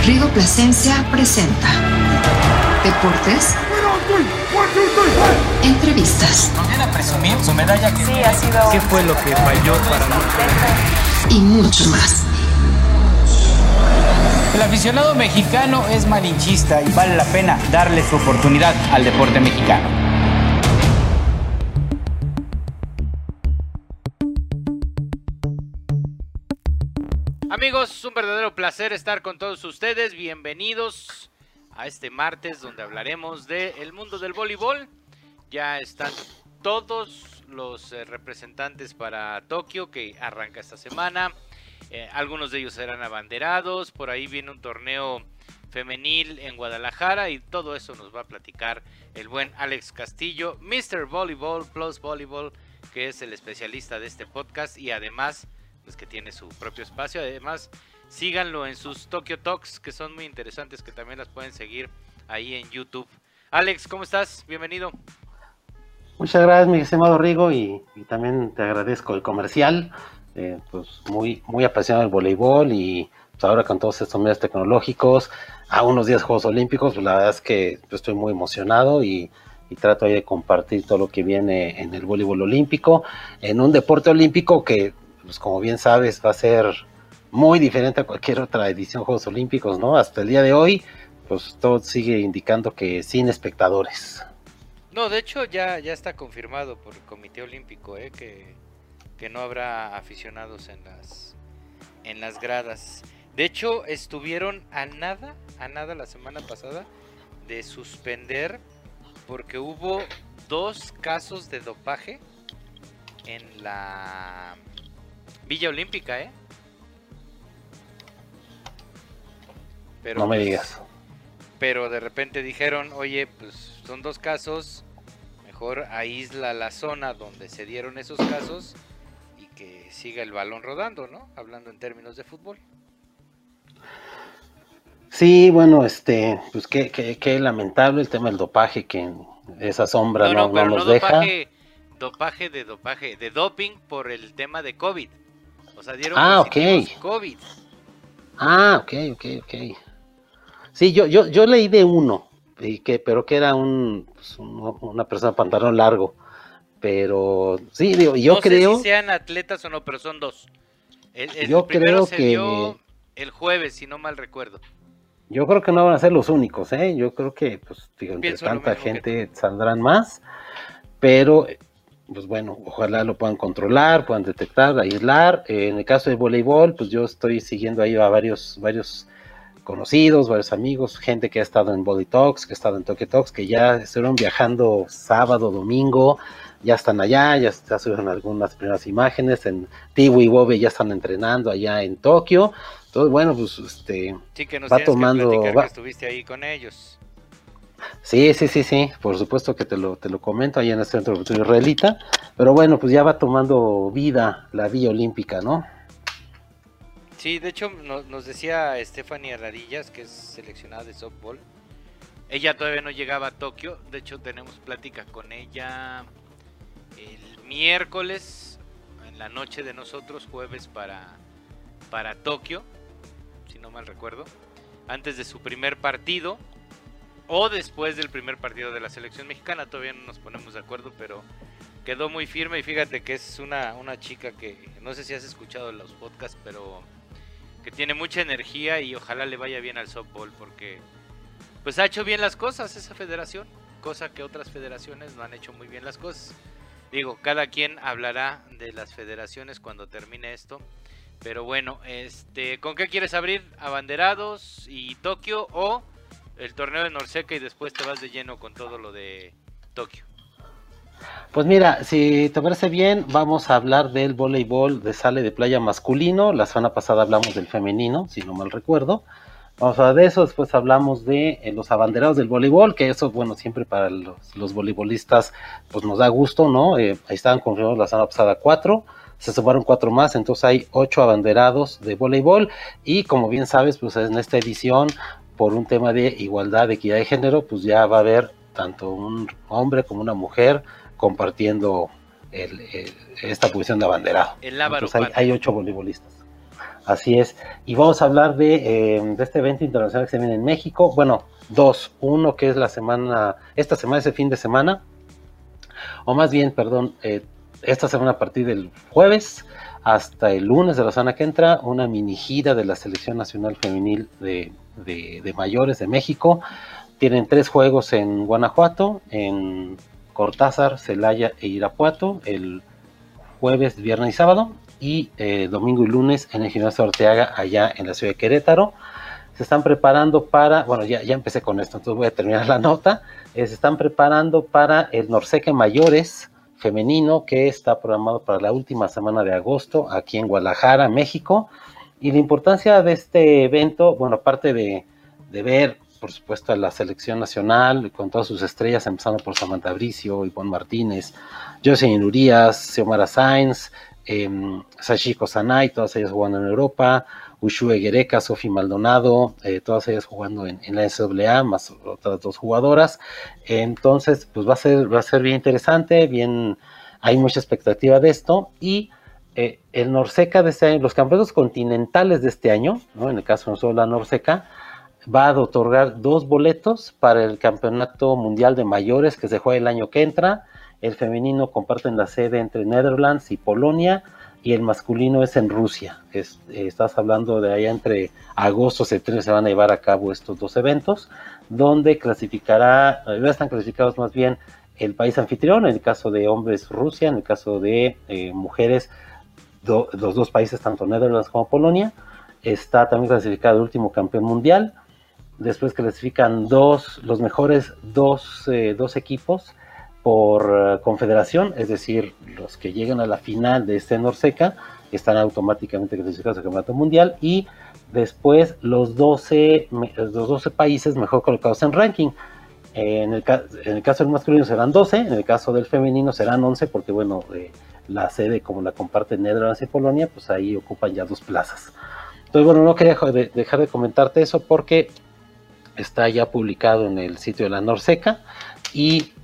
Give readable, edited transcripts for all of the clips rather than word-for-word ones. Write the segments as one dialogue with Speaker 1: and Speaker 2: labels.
Speaker 1: Rigo Plasencia presenta Deportes, entrevistas.
Speaker 2: ¿Nos viene a presumir su medalla?
Speaker 3: Sí, ha sido...
Speaker 4: ¿Qué fue lo que falló para nosotros?
Speaker 1: Y mucho más.
Speaker 2: El aficionado mexicano es malinchista y vale la pena darle su oportunidad al deporte mexicano.
Speaker 4: Amigos, un verdadero placer estar con todos ustedes. Bienvenidos a este martes donde hablaremos del mundo del voleibol. Ya están todos los representantes para Tokio, que arranca esta semana. Algunos de ellos serán abanderados. Por ahí viene un torneo femenil en Guadalajara y todo eso nos va a platicar el buen Alex Castillo, Mr. Volleyball Plus Volleyball, que es el especialista de este podcast y además pues que tiene su propio espacio. Además, síganlo en sus Tokyo Talks, que son muy interesantes, que también las pueden seguir ahí en YouTube. Alex, ¿cómo estás? Bienvenido.
Speaker 5: Muchas gracias, mi estimado Rigo, y también te agradezco el comercial. Pues muy apasionado del voleibol y pues ahora con todos estos medios tecnológicos, a unos días Juegos Olímpicos, pues la verdad es que estoy muy emocionado y trato ahí de compartir todo lo que viene en el voleibol olímpico, en un deporte olímpico que, pues como bien sabes, va a ser muy diferente a cualquier otra edición de Juegos Olímpicos, ¿no? Hasta el día de hoy, pues todo sigue indicando que sin espectadores.
Speaker 4: No, de hecho ya está confirmado por el Comité Olímpico, que no habrá aficionados en las gradas. De hecho, estuvieron a nada la semana pasada de suspender porque hubo 2 casos de dopaje en la Villa Olímpica, Pero,
Speaker 5: no me digas.
Speaker 4: Pero de repente dijeron, oye, pues son 2 casos, mejor aísla la zona donde se dieron esos casos y que siga el balón rodando, ¿no? Hablando en términos de fútbol.
Speaker 5: Sí, bueno, pues qué lamentable el tema del dopaje, que esa sombra no nos deja.
Speaker 4: Dopaje de doping por el tema de COVID. O sea, dieron
Speaker 5: positivos
Speaker 4: COVID.
Speaker 5: Ok. Sí, yo leí de uno, pero que era una persona de pantalón largo. Pero sí, digo, yo creo...
Speaker 4: No sé si sean atletas o no, pero son 2.
Speaker 5: Yo
Speaker 4: primero
Speaker 5: creo
Speaker 4: se
Speaker 5: que
Speaker 4: dio el jueves, si no mal recuerdo.
Speaker 5: Yo creo que no van a ser los únicos, Yo creo que, pues, digo, entre tanta gente saldrán más, pero, pues bueno, ojalá lo puedan controlar, puedan detectar, aislar. En el caso del voleibol, pues yo estoy siguiendo ahí a varios conocidos, varios amigos, gente que ha estado en Volley Talks, que ha estado en Tokyo Talks, que ya estuvieron viajando sábado, domingo, ya están allá, ya subieron algunas primeras imágenes, en Tiwi y Bobe ya están entrenando allá en Tokio. Entonces, bueno, pues
Speaker 4: sí, que nos
Speaker 5: va tomando,
Speaker 4: que platicar que estuviste ahí con ellos.
Speaker 5: Sí, por supuesto que te lo comento ahí en el Centro Cultural Israelita, pero bueno, pues ya va tomando vida la Villa Olímpica, ¿no?
Speaker 4: Sí, de hecho nos decía Stephanie Radillas, que es seleccionada de softball. Ella todavía no llegaba a Tokio, de hecho tenemos plática con ella el miércoles en la noche de nosotros, jueves para Tokio, si no mal recuerdo, antes de su primer partido o después del primer partido de la selección mexicana. Todavía no nos ponemos de acuerdo, pero quedó muy firme. Y fíjate que es una chica que no sé si has escuchado los podcasts, pero que tiene mucha energía y ojalá le vaya bien al softball, porque pues ha hecho bien las cosas esa federación, cosa que otras federaciones no han hecho muy bien las cosas. Digo, cada quien hablará de las federaciones cuando termine esto. Pero bueno, ¿con qué quieres abrir? ¿Abanderados y Tokio o el torneo de Norseca y después te vas de lleno con todo lo de Tokio?
Speaker 5: Pues mira, si te parece bien, vamos a hablar del voleibol de sala de playa masculino. La semana pasada hablamos del femenino, si no mal recuerdo. Vamos a hablar de eso, después hablamos de los abanderados del voleibol, que eso, bueno, siempre para los voleibolistas, pues nos da gusto, ¿no? Ahí estaban confirmados la semana pasada 4, se sumaron 4 más, entonces hay 8 abanderados de voleibol, y como bien sabes, pues en esta edición, por un tema de igualdad, de equidad de género, pues ya va a haber tanto un hombre como una mujer compartiendo esta posición de abanderado.
Speaker 4: El lábaro.
Speaker 5: Entonces hay 8 voleibolistas. Así es. Y vamos a hablar de este evento internacional que se viene en México. Bueno, dos. Uno que es esta semana, ese fin de semana, o más bien, perdón, esta semana a partir del jueves hasta el lunes de la semana que entra, una mini gira de la Selección Nacional Femenil de mayores de México. Tienen 3 juegos en Guanajuato, en Cortázar, Celaya e Irapuato, el jueves, viernes y sábado, y domingo y lunes en el Gimnasio Arteaga, allá en la ciudad de Querétaro. Se están preparando para, bueno, ya empecé con esto, entonces voy a terminar la nota. Se están preparando para el Norseca Mayores femenino, que está programado para la última semana de agosto, aquí en Guadalajara, México. Y la importancia de este evento, bueno, aparte de ver, por supuesto, a la selección nacional, con todas sus estrellas, empezando por Samantha Bricio, Ivonne Martínez, Jocelyn Urias, Xiomara Sainz, Sashiko Sanay, todas ellas jugando en Europa, Ushue Guereca, Sofi Maldonado, todas ellas jugando en la NCAA, más otras 2 jugadoras. Entonces, pues va a ser bien interesante, hay mucha expectativa de esto. Y el Norseca de este año, los campeonatos continentales de este año, ¿no? En el caso no solo la Norseca, va a otorgar 2 boletos para el Campeonato Mundial de Mayores que se juega el año que entra. El femenino comparten la sede entre Netherlands y Polonia, y el masculino es en Rusia. Estás hablando de allá entre agosto y septiembre se van a llevar a cabo estos 2 eventos, donde ya están clasificados más bien el país anfitrión, en el caso de hombres Rusia, en el caso de mujeres los 2 países, tanto Netherlands como Polonia. Está también clasificado el último campeón mundial. Después clasifican los mejores dos equipos por confederación, es decir, los que llegan a la final de este Norseca están automáticamente clasificados al campeonato mundial, y después los 12 países mejor colocados en ranking. En el caso del masculino serán 12, en el caso del femenino serán 11, porque bueno, la sede como la comparten Netherlands y Polonia, pues ahí ocupan ya 2 plazas. Entonces bueno, no quería dejar de comentarte eso porque está ya publicado en el sitio de la Norseca, y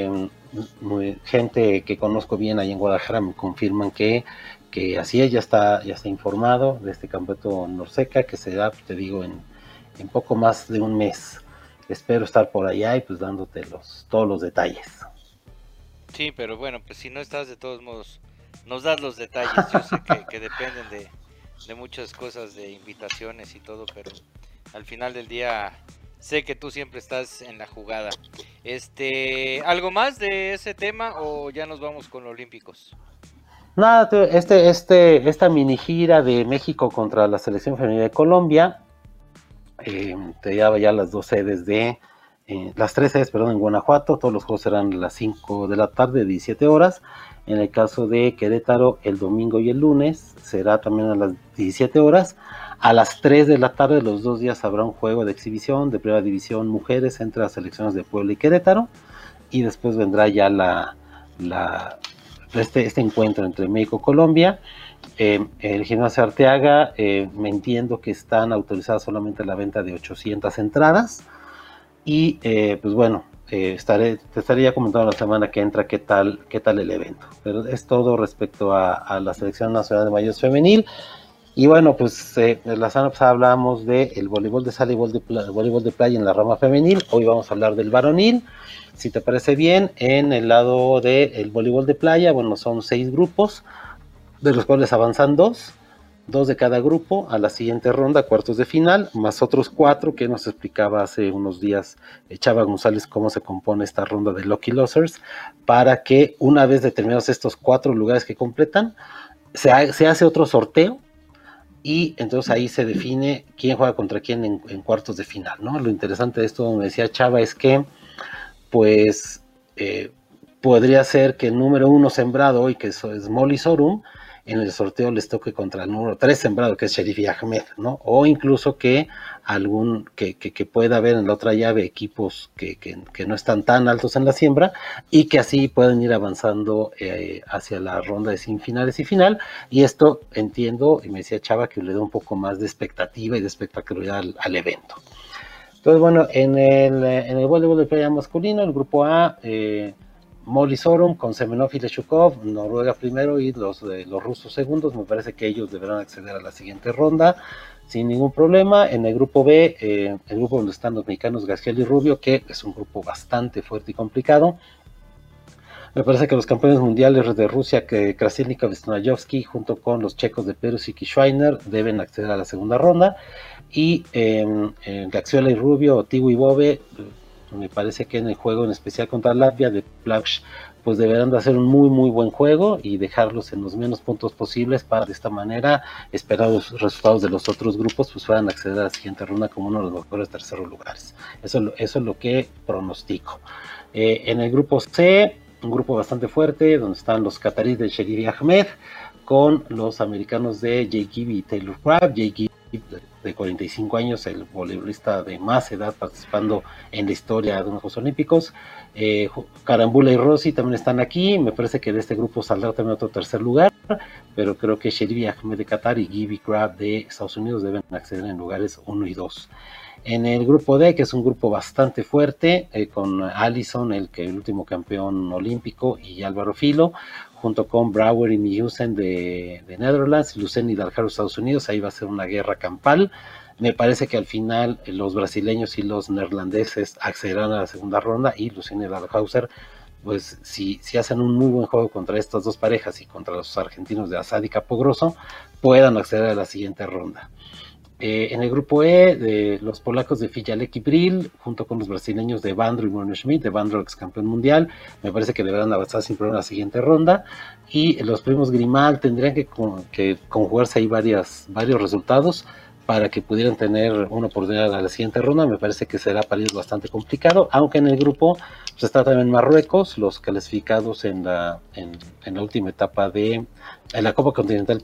Speaker 5: gente que conozco bien ahí en Guadalajara me confirman que así es, ya está informado de este campeonato Norseca, que se da, te digo, en poco más de un mes. Espero estar por allá y pues dándote todos los detalles.
Speaker 4: Sí, pero bueno, pues si no estás, de todos modos nos das los detalles. Yo sé que dependen de muchas cosas, de invitaciones y todo, pero al final del día sé que tú siempre estás en la jugada. ¿Algo más de ese tema o ya nos vamos con los olímpicos?
Speaker 5: Nada, esta mini gira de México contra la selección femenina de Colombia, te lleva ya las 2 sedes las 3 sedes, perdón, en Guanajuato. Todos los juegos serán a las 5 de la tarde, 17 horas. En el caso de Querétaro, el domingo y el lunes será también a las 17 horas. A las 3 de la tarde, los 2 días, habrá un juego de exhibición de primera división mujeres entre las selecciones de Puebla y Querétaro, y después vendrá ya este encuentro entre México y Colombia. El Gimnasio Arteaga, me entiendo que están autorizadas solamente la venta de 800 entradas, y pues bueno, te estaré ya comentando la semana que entra qué tal el evento. Pero es todo respecto a la Selección Nacional de Mayores Femenil. Y bueno, pues la semana pasada hablábamos del voleibol de sala y voleibol de playa en la rama femenil. Hoy vamos a hablar del varonil. Si te parece bien, en el lado del voleibol de playa, bueno, son 6 grupos, de los cuales avanzan 2 de cada grupo a la siguiente ronda, cuartos de final, más otros 4 que nos explicaba hace unos días Chava González cómo se compone esta ronda de Lucky Losers, para que una vez determinados estos 4 lugares que completan, se hace otro sorteo, y entonces ahí se define quién juega contra quién en cuartos de final, ¿no? Lo interesante de esto, como decía Chava, es que pues podría ser que el número 1 sembrado hoy, que es Molly Sorum, en el sorteo les toque contra el número 3 sembrado, que es Sheriff Ahmed, ¿no? O incluso que pueda haber en la otra llave equipos que no están tan altos en la siembra, y que así pueden ir avanzando hacia la ronda de semifinales y final. Y esto entiendo, y me decía Chava, que le da un poco más de expectativa y de espectacularidad al evento. Entonces, bueno, en el voleibol de playa masculino, el grupo A, Molly Sorum con Semenov y Leshukov, Noruega primero y los rusos segundos. Me parece que ellos deberán acceder a la siguiente ronda sin ningún problema. En el grupo B, el grupo donde están los mexicanos Gaskiel y Rubio, que es un grupo bastante fuerte y complicado. Me parece que los campeones mundiales de Rusia, que Krasilnikov y Stojkovski, junto con los checos de Perusic y Schweiner, deben acceder a la segunda ronda. Y Gaxiola y Rubio, Tigo y Bove, me parece que en el juego en especial contra Latvia de Plauch, pues deberán de hacer un muy muy buen juego y dejarlos en los menos puntos posibles para de esta manera esperar los resultados de los otros grupos, pues puedan acceder a la siguiente ronda como uno de los mejores terceros lugares. Eso es lo que pronostico. En el grupo C, un grupo bastante fuerte donde están los cataríes de Sheriff Ahmed con los americanos de Jake Gibby y Taylor Crabb. Jake Gibby, de 45 años, el voleibolista de más edad participando en la historia de unos Juegos Olímpicos. Carambula y Rossi también están aquí. Me parece que de este grupo saldrá también otro tercer lugar, pero creo que Sheriff Ahmed de Qatar y Gibby Crabb de Estados Unidos deben acceder en lugares 1 y 2. En el grupo D, que es un grupo bastante fuerte, con Allison, el último campeón olímpico, y Álvaro Filo, junto con Brouwer y Mijusen de Netherlands, Lucen y Dalharo de Estados Unidos. Ahí va a ser una guerra campal. Me parece que al final los brasileños y los neerlandeses accederán a la segunda ronda, y Lucen y Dalhauser, pues si hacen un muy buen juego contra estas dos parejas y contra los argentinos de Assad y Capogrosso, puedan acceder a la siguiente ronda. En el grupo E, de los polacos de Fijalek y Bril, junto con los brasileños de Bandro y Bruno Schmidt, de Bandro ex campeón mundial, me parece que deberán avanzar sin problema a la siguiente ronda. Y los primos Grimal tendrían que conjugarse ahí varios resultados para que pudieran tener una oportunidad a la siguiente ronda. Me parece que será para ellos bastante complicado, aunque en el grupo pues, está también Marruecos, los clasificados en la última etapa en la Copa Continental,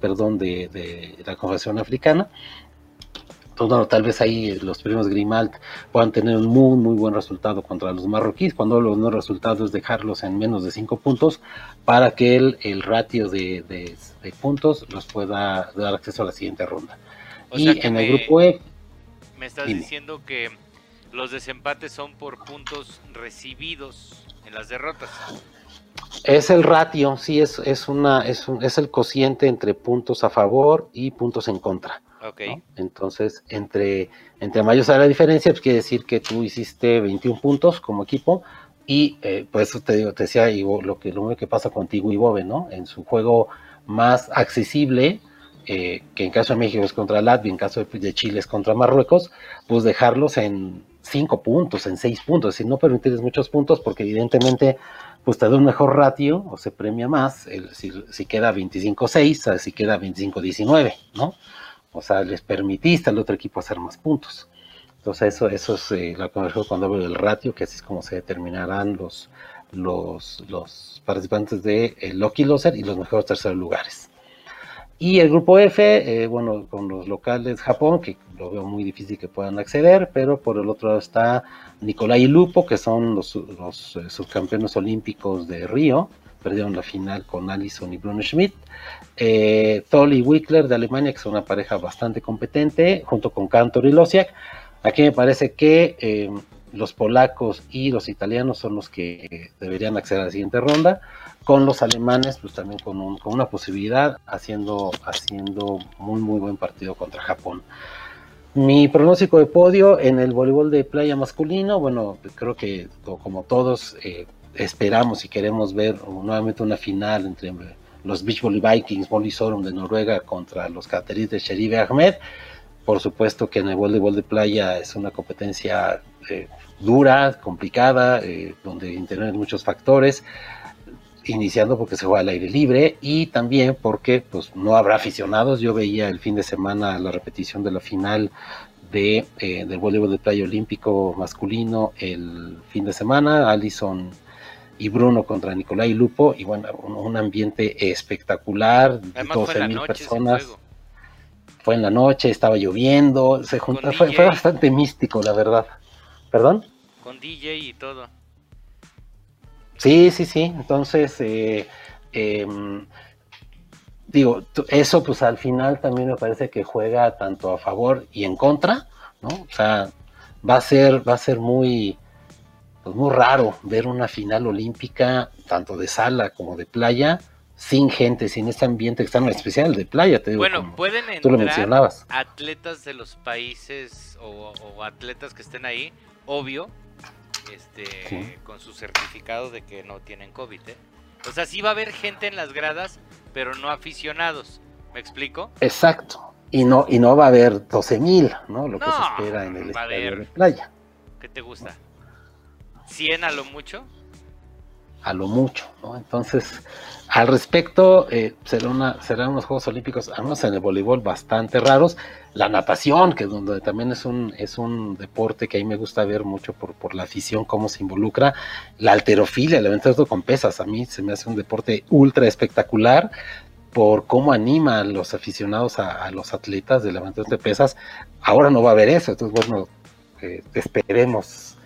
Speaker 5: de la Confederación Africana. Entonces, bueno, tal vez ahí los primos Grimald puedan tener un muy muy buen resultado contra los marroquíes, cuando los no resultados dejarlos en menos de 5 puntos para que el ratio de puntos los pueda dar acceso a la siguiente ronda.
Speaker 4: O sea que
Speaker 5: en el grupo E,
Speaker 4: me estás diciendo que los desempates son por puntos recibidos en las derrotas.
Speaker 5: Es el ratio, sí, es el cociente entre puntos a favor y puntos en contra.
Speaker 4: Okay.
Speaker 5: ¿No? Entonces, entre mayor sea la diferencia, pues quiere decir que tú hiciste 21 puntos como equipo, y por eso te decía lo mismo que pasa contigo y Bove, ¿no? En su juego más accesible, que en caso de México es contra Latvia, en caso de Chile es contra Marruecos, pues dejarlos en 5 puntos, en 6 puntos, es decir, no permitirles muchos puntos, porque evidentemente pues te da un mejor ratio, o se premia más, si queda 25-6, si queda 25-19, ¿no? O sea, les permitiste al otro equipo hacer más puntos. Entonces eso es la conversación cuando hablo del ratio, que así es como se determinarán los participantes de Lucky Loser y los mejores terceros lugares. Y el grupo F, bueno, con los locales Japón, que lo veo muy difícil que puedan acceder, pero por el otro lado está Nicolai y Lupo, que son los subcampeones olímpicos de Río, perdieron la final con Allison y Bruno Schmidt. Toll y Wickler de Alemania, que son una pareja bastante competente, junto con Cantor y Losiak. Aquí me parece que los polacos y los italianos son los que deberían acceder a la siguiente ronda, con los alemanes pues también con una posibilidad, haciendo muy muy buen partido contra Japón. Mi pronóstico de podio en el voleibol de playa masculino, bueno, creo que como todos esperamos y queremos ver nuevamente una final entre los Beach Volley Vikings, Molly Sorum de Noruega contra los cataríes de Sheriff Ahmed. Por supuesto que en el voleibol de playa es una competencia dura, complicada, donde intervienen muchos factores, iniciando porque se juega al aire libre y también porque pues no habrá aficionados. Yo veía el fin de semana la repetición de la final del voleibol de playa olímpico masculino el fin de semana, Allison y Bruno contra Nicolai y Lupo, y bueno, un ambiente espectacular, 12,000 personas. Fue en la noche, estaba lloviendo, fue bastante místico, la verdad. ¿Perdón?
Speaker 4: Con DJ y todo.
Speaker 5: Sí, entonces, digo, eso pues al final también me parece que juega tanto a favor y en contra, ¿no? O sea, va a ser muy... pues muy raro ver una final olímpica, tanto de sala como de playa, sin gente, sin este ambiente externo, especial de playa, te digo.
Speaker 4: Bueno, pueden
Speaker 5: tú lo
Speaker 4: entrar
Speaker 5: mencionabas.
Speaker 4: atletas de los países o atletas que estén ahí, obvio,
Speaker 5: Sí.
Speaker 4: con su certificado de que no tienen COVID, ¿eh? O sea, sí va a haber gente en las gradas, pero no aficionados. ¿Me explico?
Speaker 5: Exacto. Y no va a haber 12,000, ¿no? Lo que se
Speaker 4: No,
Speaker 5: espera en el
Speaker 4: va a
Speaker 5: estadio
Speaker 4: haber.
Speaker 5: de playa.
Speaker 4: ¿Qué te gusta? ¿100 a lo mucho?
Speaker 5: A lo mucho, ¿no? Entonces, al respecto, serán unos Juegos Olímpicos, además en el voleibol, bastante raros. La natación, que donde también es un deporte que a mí me gusta ver mucho por la afición, cómo se involucra. La halterofilia, el aventamiento con pesas, a mí se me hace un deporte ultra espectacular por cómo anima a los aficionados a los atletas del levantamiento de pesas. Ahora no va a haber eso, entonces bueno, esperemos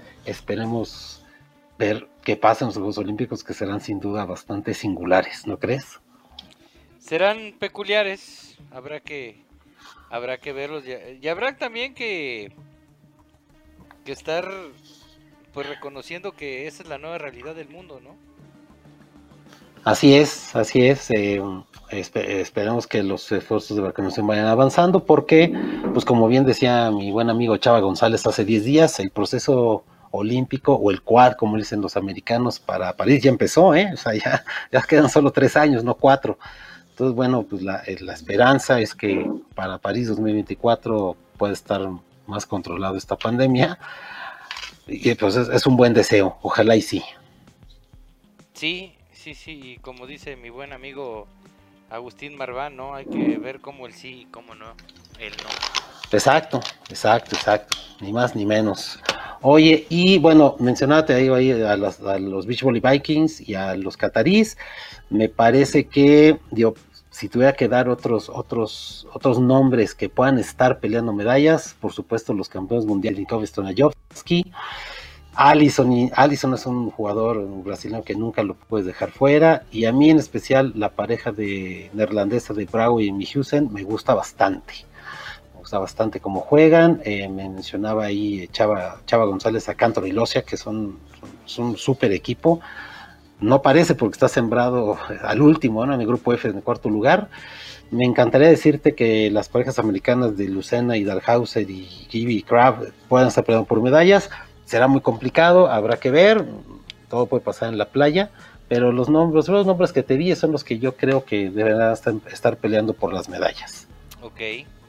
Speaker 5: ver qué pasa en los Juegos Olímpicos, que serán sin duda bastante singulares, ¿no crees?
Speaker 4: Serán peculiares, habrá que verlos, y habrá también que estar pues reconociendo que esa es la nueva realidad del mundo, ¿no?
Speaker 5: Así es, esperemos que los esfuerzos de vacunación vayan avanzando, porque, pues como bien decía mi buen amigo Chava González hace 10 días, el proceso olímpico, o el quad, como dicen los americanos, para París ya empezó, o sea, ya quedan solo 3 años, no 4. Entonces, bueno, pues la esperanza es que para París 2024 pueda estar más controlado esta pandemia, y pues es un buen deseo, ojalá y sí.
Speaker 4: Sí, y como dice mi buen amigo Agustín Marván, ¿no? Hay que ver cómo el sí y cómo no, el no.
Speaker 5: Exacto, ni más ni menos. Oye, y bueno, mencionate ahí a los Beach Volley Vikings y a los catarís. Me parece que, digo, si tuviera que dar otros nombres que puedan estar peleando medallas, por supuesto los campeones mundiales, Stonajovski. Alisson es un jugador brasileño que nunca lo puedes dejar fuera, y a mí en especial la pareja de neerlandesa de Bravo y Mihusen me gusta bastante cómo juegan. Me mencionaba ahí Chava González a Cantor y Locia, que son un súper equipo. No parece, porque está sembrado al último, ¿no? En el grupo F, en el 4º lugar. Me encantaría decirte que las parejas americanas de Lucena y Dalhauser y Gibby y Crab puedan estar peleando por medallas. Será muy complicado, habrá que ver, todo puede pasar en la playa, pero los nombres que te di son los que yo creo que deberán estar peleando por las medallas.
Speaker 4: Ok.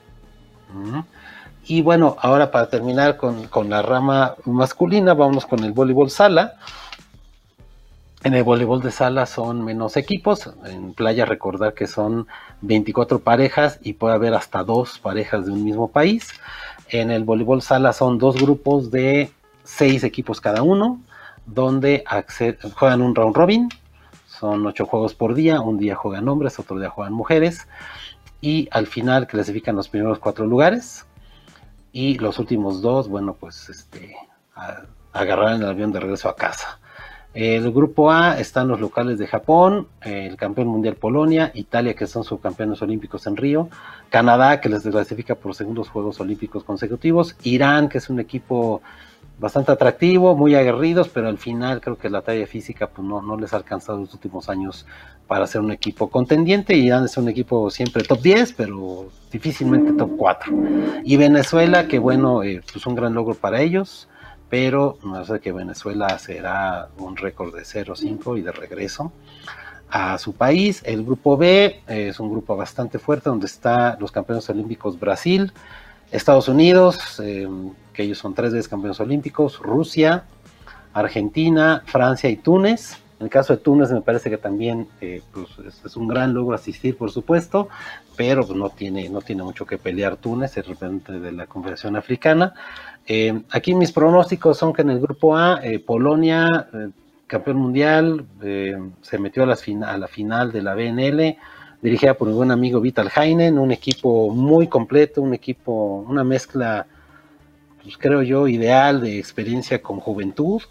Speaker 5: Y bueno, ahora para terminar con la rama masculina, vamos con el voleibol sala. En el voleibol de sala son menos equipos. En playa, recordar que son 24 parejas y puede haber hasta 2 parejas de un mismo país. En el voleibol sala son 2 grupos de 6 equipos cada uno, donde juegan un round robin. Son 8 juegos por día. Un día juegan hombres, otro día juegan mujeres. Y al final clasifican los primeros 4 lugares. Y los últimos 2, bueno, pues agarrarán el avión de regreso a casa. El grupo A están los locales de Japón, el campeón mundial Polonia, Italia, que son subcampeones olímpicos en Río, Canadá, que les clasifica por segundos Juegos Olímpicos consecutivos, Irán, que es un equipo bastante atractivo, muy aguerridos, pero al final creo que la talla física pues no les ha alcanzado en los últimos años para ser un equipo contendiente. Irán es un equipo siempre top 10, pero difícilmente top 4. Y Venezuela, que bueno, pues un gran logro para ellos, pero no sé, que Venezuela será un récord de 0-5 y de regreso a su país. El grupo B es un grupo bastante fuerte, donde están los campeones olímpicos Brasil, Estados Unidos, que ellos son 3 veces campeones olímpicos, Rusia, Argentina, Francia y Túnez. En el caso de Túnez me parece que también pues es un gran logro asistir, por supuesto, pero pues no tiene mucho que pelear Túnez, es representante de la Confederación Africana. Aquí mis pronósticos son que en el grupo A, Polonia, campeón mundial, se metió a la final de la BNL, dirigida por mi buen amigo Vital Heinen, un equipo muy completo, una mezcla, pues creo yo, ideal de experiencia con juventud.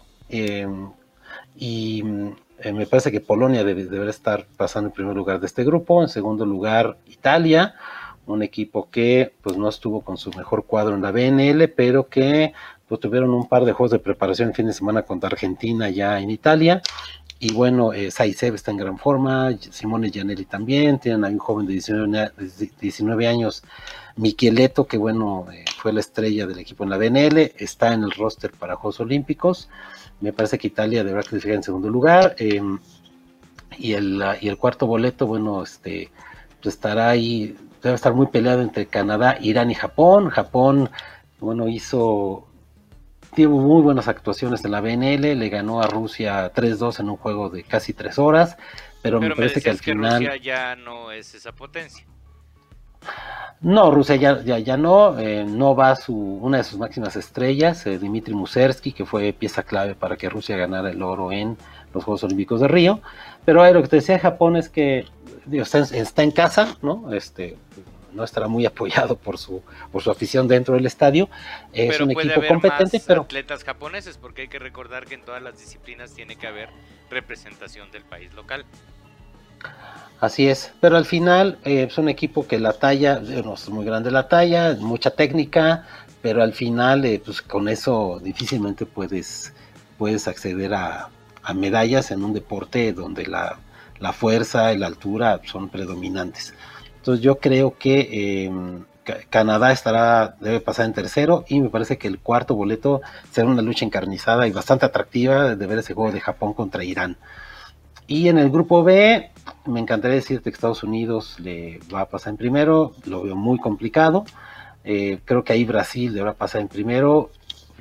Speaker 5: Me parece que Polonia deberá estar pasando en primer lugar de este grupo. En segundo lugar, Italia, un equipo que pues no estuvo con su mejor cuadro en la BNL, pero que pues tuvieron un par de juegos de preparación el fin de semana contra Argentina ya en Italia. Y bueno, Saisev está en gran forma, Simone Giannelli también, tienen ahí un joven de 19 años, Micheletto, que bueno, fue la estrella del equipo en la BNL, está en el roster para Juegos Olímpicos. Me parece que Italia deberá clasificar en segundo lugar. Y el cuarto boleto, bueno, pues estará ahí, debe estar muy peleado entre Canadá, Irán y Japón. Japón, bueno, tuvo muy buenas actuaciones en la BNL, le ganó a Rusia 3-2 en un juego de casi 3 horas, pero me parece que al final...
Speaker 4: Rusia ya no es esa potencia.
Speaker 5: No, Rusia ya no va una de sus máximas estrellas, Dmitry Musersky, que fue pieza clave para que Rusia ganara el oro en los Juegos Olímpicos de Río, pero lo que te decía de Japón es que está en casa, ¿no? No estará muy apoyado por su afición dentro del estadio. Es
Speaker 4: pero
Speaker 5: un
Speaker 4: puede
Speaker 5: equipo
Speaker 4: haber
Speaker 5: competente,
Speaker 4: más
Speaker 5: pero
Speaker 4: atletas japoneses, porque hay que recordar que en todas las disciplinas tiene que haber representación del país local.
Speaker 5: así es. Pero al final es un equipo que la talla, no es muy grande la talla, mucha técnica, pero al final pues con eso difícilmente puedes acceder a medallas en un deporte donde la fuerza y la altura son predominantes. Entonces yo creo que Canadá debe pasar en tercero, y me parece que el cuarto boleto será una lucha encarnizada y bastante atractiva de ver ese juego de Japón contra Irán. Y en el grupo B, me encantaría decirte que Estados Unidos le va a pasar en primero, lo veo muy complicado. Creo que ahí Brasil deberá pasar en primero,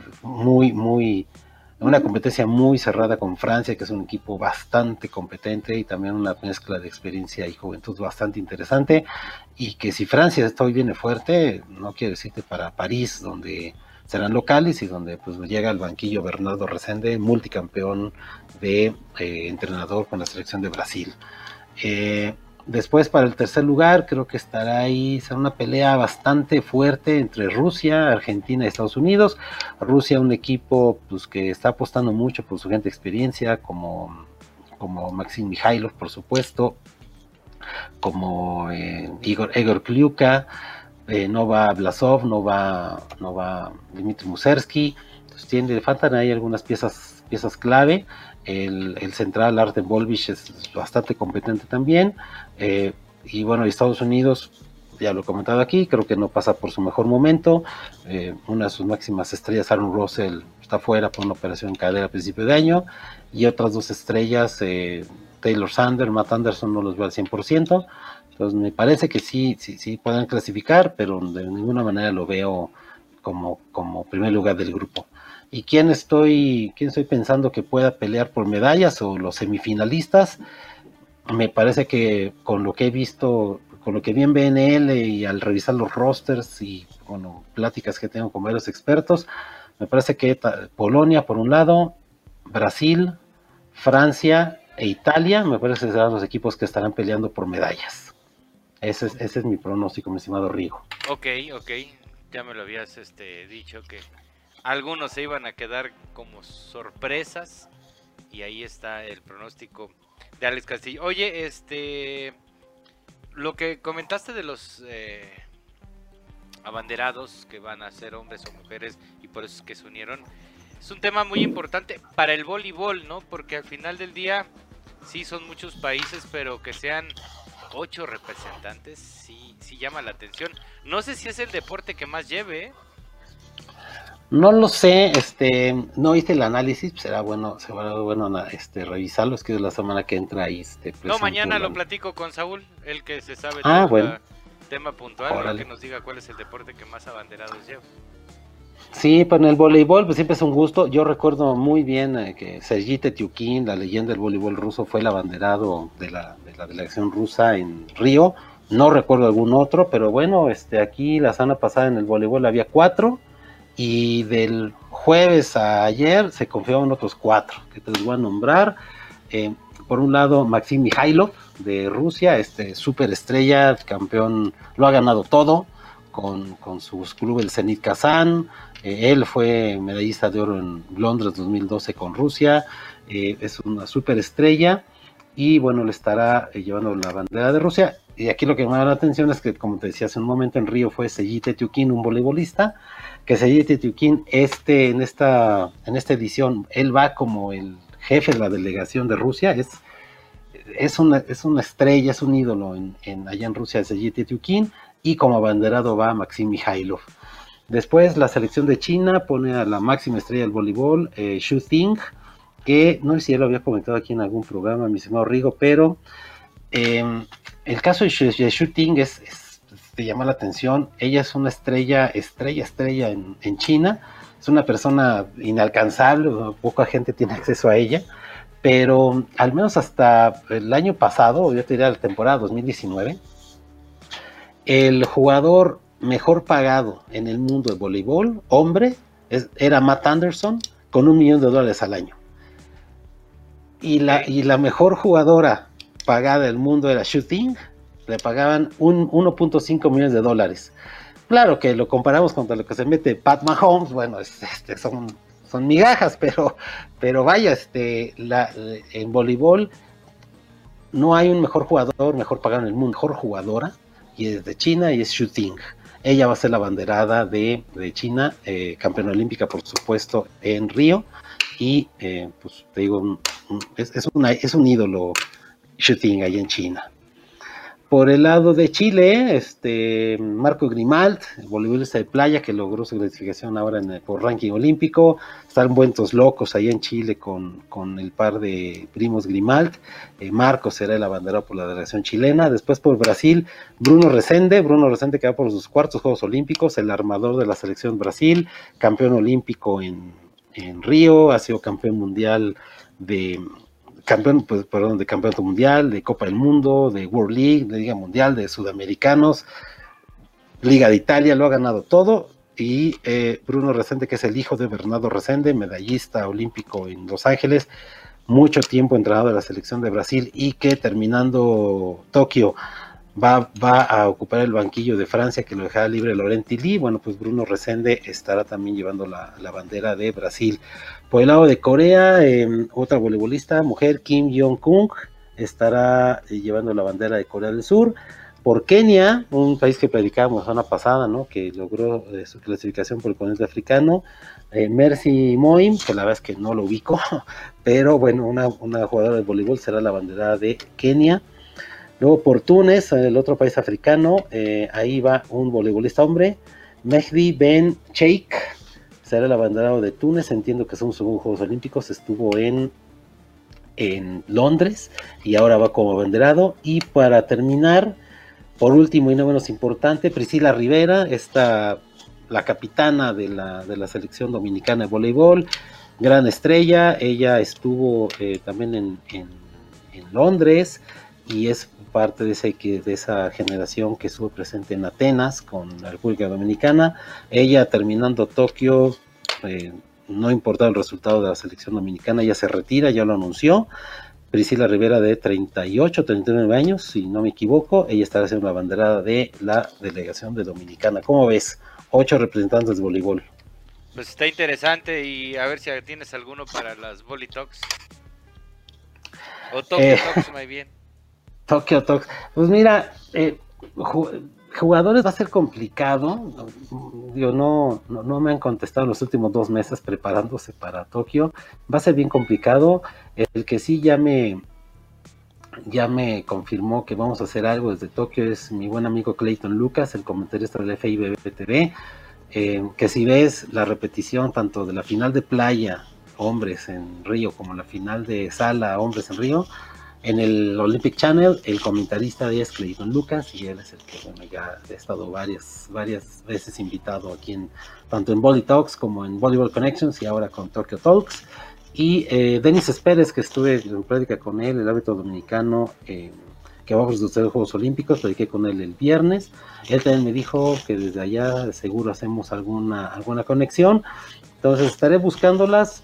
Speaker 5: una competencia muy cerrada con Francia, que es un equipo bastante competente y también una mezcla de experiencia y juventud bastante interesante, y que si Francia hoy viene fuerte, no quiero decirte para París, donde serán locales y donde pues llega al banquillo Bernardo Resende, multicampeón de entrenador con la selección de Brasil. Después, para el tercer lugar, creo que estará ahí, será una pelea bastante fuerte entre Rusia, Argentina y Estados Unidos. Rusia, un equipo pues que está apostando mucho por su gente de experiencia, como Maxim Mikhailov, por supuesto, como Igor Kliuka, no va Blasov, no va Dmitry Musersky. Entonces le faltan ahí algunas piezas clave. El central Artem Bolbich es bastante competente también, y bueno, Estados Unidos, ya lo he comentado aquí, creo que no pasa por su mejor momento. Una de sus máximas estrellas, Aaron Russell, está fuera por una operación en cadera a principio de año, y otras dos estrellas, Taylor Sander, Matt Anderson, no los veo al 100%. Entonces me parece que sí pueden clasificar, pero de ninguna manera lo veo como primer lugar del grupo. ¿Y quién estoy pensando que pueda pelear por medallas o los semifinalistas? Me parece que con lo que he visto, con lo que vi en BNL y al revisar los rosters y bueno, pláticas que tengo con varios expertos, me parece que Polonia por un lado, Brasil, Francia e Italia, me parece que serán los equipos que estarán peleando por medallas. Ese es mi pronóstico, mi estimado Rigo.
Speaker 4: Ok, ya me lo habías dicho que algunos se iban a quedar como sorpresas, y ahí está el pronóstico de Alex Castillo. Oye, lo que comentaste de los abanderados que van a ser hombres o mujeres y por eso es que se unieron, es un tema muy importante para el voleibol, ¿no? Porque al final del día sí son muchos países, pero que sean 8 representantes sí llama la atención. No sé si es el deporte que más lleve, ¿eh?
Speaker 5: No lo sé, no hice el análisis, será bueno revisarlo, es que es la semana que entra ahí.
Speaker 4: No, mañana lo platico con Saúl, el que se sabe
Speaker 5: bueno.
Speaker 4: El tema puntual, que nos diga cuál es el deporte que más abanderados lleva.
Speaker 5: Sí, pues en el voleibol pues siempre es un gusto. Yo recuerdo muy bien que Sergei Tetiukin, la leyenda del voleibol ruso, fue el abanderado de la delegación rusa en Río. No recuerdo algún otro, pero bueno, aquí la semana pasada en el voleibol había 4. Y del jueves a ayer se confirmaron otros 4, que te los voy a nombrar. Por un lado, Maxim Mikhailov, de Rusia, superestrella, campeón, lo ha ganado todo con su club, el Zenit Kazán. Él fue medallista de oro en Londres 2012 con Rusia. Es una superestrella y bueno, le estará llevando la bandera de Rusia. y aquí lo que me da la atención es que, como te decía hace un momento, en Río fue Seiji Tetiukin, un voleibolista, que Seiji Tetiukin, en esta edición, él va como el jefe de la delegación de Rusia, es una estrella, es un ídolo allá en Rusia, Seiji Tetiukin, y como abanderado va Maxim Mikhailov. Después la selección de China pone a la máxima estrella del voleibol, Xu Ting, que no sé si ya lo había comentado aquí en algún programa, mi estimado Rigo, pero el caso de Xu Ting te llama la atención. Ella es una estrella en China, es una persona inalcanzable, poca gente tiene acceso a ella, pero al menos hasta el año pasado, yo te diría la temporada 2019, el jugador mejor pagado en el mundo de voleibol, hombre, era Matt Anderson, con $1 millón al año. Y la mejor jugadora pagada del mundo era Xu Ting, le pagaban 1.5 millones de dólares. Claro que lo comparamos contra lo que se mete Pat Mahomes, bueno, son migajas, pero vaya, en voleibol no hay un mejor jugador, mejor pagado en el mundo, mejor jugadora, y es de China y es Xu Ting. Ella va a ser la banderada de China, campeona olímpica, por supuesto, en Río, y pues te digo, es un ídolo Xu Ting ahí en China. Por el lado de Chile, Marco Grimalt, el voleibolista de playa que logró su clasificación ahora por ranking olímpico. Están vueltos locos ahí en Chile con el par de primos Grimalt. Marco será el abanderado por la delegación chilena. Después por Brasil, Bruno Resende que va por sus cuartos Juegos Olímpicos, el armador de la selección Brasil, campeón olímpico en Río, ha sido campeón mundial de campeonato mundial, de Copa del Mundo, de World League, de Liga Mundial, de Sudamericanos, Liga de Italia, lo ha ganado todo. Y Bruno Resende, que es el hijo de Bernardo Resende, medallista olímpico en Los Ángeles, mucho tiempo entrenador de la selección de Brasil, y que terminando Tokio va a ocupar el banquillo de Francia, que lo dejará libre Laurent Tilly. Bueno, pues Bruno Resende estará también llevando la bandera de Brasil. Por el lado de Corea, otra voleibolista, mujer, Kim Jong-kung, estará llevando la bandera de Corea del Sur. Por Kenia, un país que platicábamos la semana pasada, ¿no?, que logró su clasificación por el continente africano, Mercy Moim, que la verdad es que no lo ubico, pero bueno, una jugadora de voleibol será la bandera de Kenia. Luego por Túnez, el otro país africano, ahí va un voleibolista hombre, Mehdi Ben Cheikh, será el abanderado de Túnez. Entiendo que son sus Juegos Olímpicos, estuvo en Londres y ahora va como abanderado. Y para terminar, por último y no menos importante, Priscila Rivera, la capitana de la selección dominicana de voleibol, gran estrella. Ella estuvo también en Londres y es parte de esa generación que estuvo presente en Atenas con la República Dominicana. Ella, terminando Tokio, no importaba el resultado de la selección dominicana, ella se retira, ya lo anunció. Priscila Rivera, de 39 años, si no me equivoco, ella estará haciendo la banderada de la delegación de Dominicana. ¿Cómo ves? 8 representantes de voleibol.
Speaker 4: Pues está interesante, y a ver si tienes alguno para las Volley Talks. O Tokyo Talks, más bien.
Speaker 5: Tokyo Talks. Pues mira, jugadores va a ser complicado. Digo, no me han contestado en los últimos 2 meses preparándose para Tokio. Va a ser bien complicado. El que sí ya me confirmó que vamos a hacer algo desde Tokio es mi buen amigo Clayton Lucas, el comentarista del FIBB TV, que si ves la repetición tanto de la final de playa hombres en Río como la final de sala hombres en Río, en el Olympic Channel, el comentarista es Clayton Lucas, y él es el que, bueno, ya ha estado varias veces invitado aquí tanto en Volley Talks como en Volleyball Connections y ahora con Tokyo Talks. Y Denis Pérez, que estuve en plática con él, el árbitro dominicano, que va a los Juegos Olímpicos, platiqué con él el viernes. Él también me dijo que desde allá seguro hacemos alguna conexión. Entonces estaré buscándolas.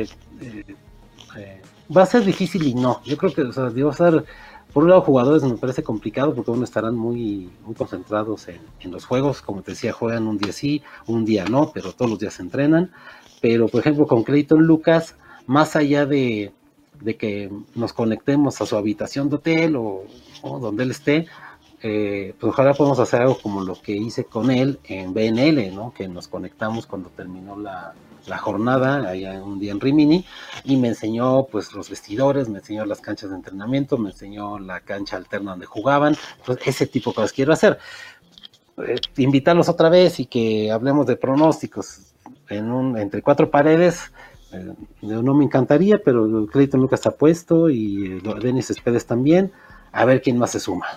Speaker 5: Va a ser difícil y no. Yo creo que, va a ser, por un lado, jugadores me parece complicado porque uno estarán muy concentrados en los juegos. Como te decía, juegan un día sí, un día no, pero todos los días se entrenan. Pero, por ejemplo, con Clayton Lucas, más allá de que nos conectemos a su habitación de hotel o donde él esté, pues ojalá podamos hacer algo como lo que hice con él en BNL, ¿no? Que nos conectamos cuando terminó la jornada, allá un día en Rimini, y me enseñó pues los vestidores, me enseñó las canchas de entrenamiento, me enseñó la cancha alterna donde jugaban, pues ese tipo de cosas quiero hacer. Invitarlos otra vez y que hablemos de pronósticos entre cuatro paredes, no me encantaría, pero Clayton Lucas está puesto y Denis Céspedes también, a ver quién más se suma.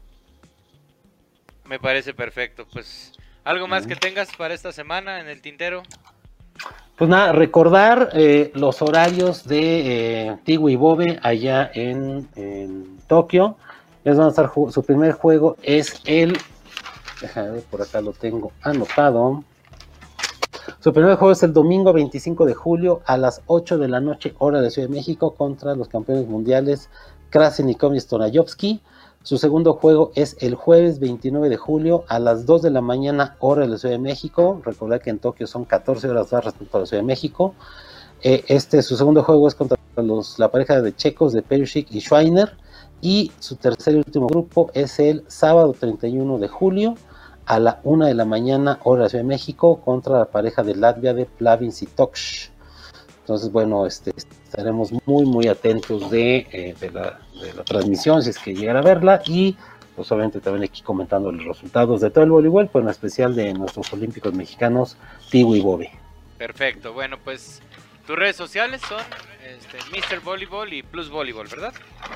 Speaker 4: Me parece perfecto. Pues, ¿algo más que tengas para esta semana en el tintero?
Speaker 5: Pues nada, recordar los horarios de Tiggo y Bobe allá en Tokio. Ellos van a estar, su primer juego es déjame ver, por acá lo tengo anotado. Su primer juego es el domingo 25 de julio a las 8 de la noche, hora de Ciudad de México, contra los campeones mundiales Krasnikov y Stonajovsky. Su segundo juego es el jueves 29 de julio a las 2 de la mañana, hora de la Ciudad de México. Recordad que en Tokio son 14 horas más respecto a la Ciudad de México. Su segundo juego es contra la pareja de checos de Perisic y Schweiner. Y su tercer y último grupo es el sábado 31 de julio a la 1 de la mañana, hora de la Ciudad de México, contra la pareja de Latvia de Plavins y Toksh. Entonces, bueno, estaremos muy, muy atentos de la transmisión, si es que llegara a verla, y pues obviamente también aquí comentando los resultados de todo el voleibol, pues en especial de nuestros olímpicos mexicanos, Tiggo y Bobe.
Speaker 4: Perfecto, bueno, pues tus redes sociales son Mr. Volleyball y Plus Volleyball, ¿verdad?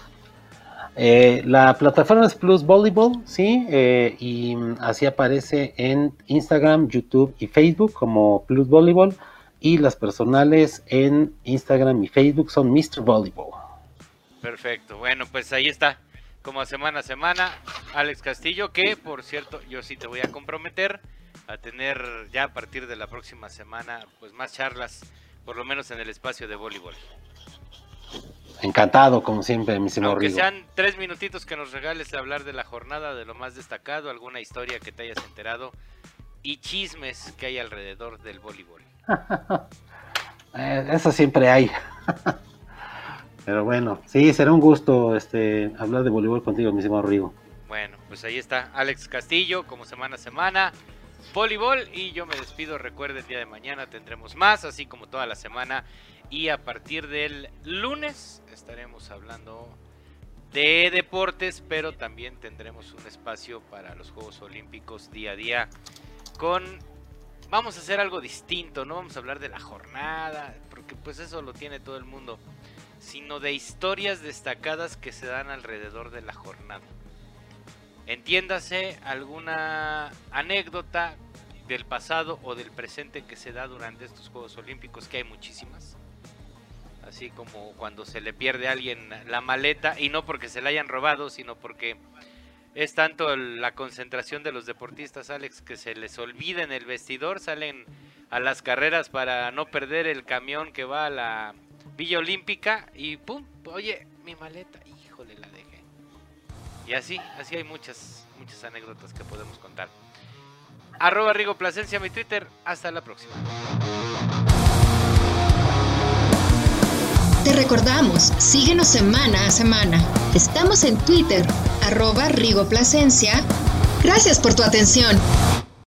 Speaker 5: La plataforma es Plus Volleyball, sí, y así aparece en Instagram, YouTube y Facebook como Plus Volleyball. Y las personales en Instagram y Facebook son Mr. Volleyball.
Speaker 4: Perfecto, bueno, pues ahí está, como semana a semana, Alex Castillo, que por cierto, yo sí te voy a comprometer a tener ya a partir de la próxima semana, pues más charlas, por lo menos en el espacio de voleibol.
Speaker 5: Encantado, como siempre, mi señor
Speaker 4: Aunque
Speaker 5: Rigo.
Speaker 4: sean 3 minutitos que nos regales a hablar de la jornada, de lo más destacado, alguna historia que te hayas enterado y chismes que hay alrededor del voleibol.
Speaker 5: Eso siempre hay. Pero bueno, sí, será un gusto hablar de voleibol contigo, mi señor Rigo.
Speaker 4: Bueno, pues ahí está Alex Castillo, como semana a semana, voleibol, y yo me despido. Recuerden, el día de mañana tendremos más, así como toda la semana, y a partir del lunes estaremos hablando de deportes, pero también tendremos un espacio para los Juegos Olímpicos día a día vamos a hacer algo distinto, no vamos a hablar de la jornada, porque pues eso lo tiene todo el mundo, sino de historias destacadas que se dan alrededor de la jornada. Entiéndase alguna anécdota del pasado o del presente que se da durante estos Juegos Olímpicos, que hay muchísimas. Así como cuando se le pierde a alguien la maleta, y no porque se la hayan robado, sino porque es tanto la concentración de los deportistas, Alex, que se les olvida en el vestidor, salen a las carreras para no perder el camión que va a la Villa Olímpica y ¡pum! Oye, mi maleta, híjole, la dejé. Y así hay muchas anécdotas que podemos contar. @Rigo Plasencia, mi Twitter. Hasta la próxima.
Speaker 3: Te recordamos, síguenos semana a semana. Estamos en Twitter, @Rigo Plasencia. Gracias por tu atención.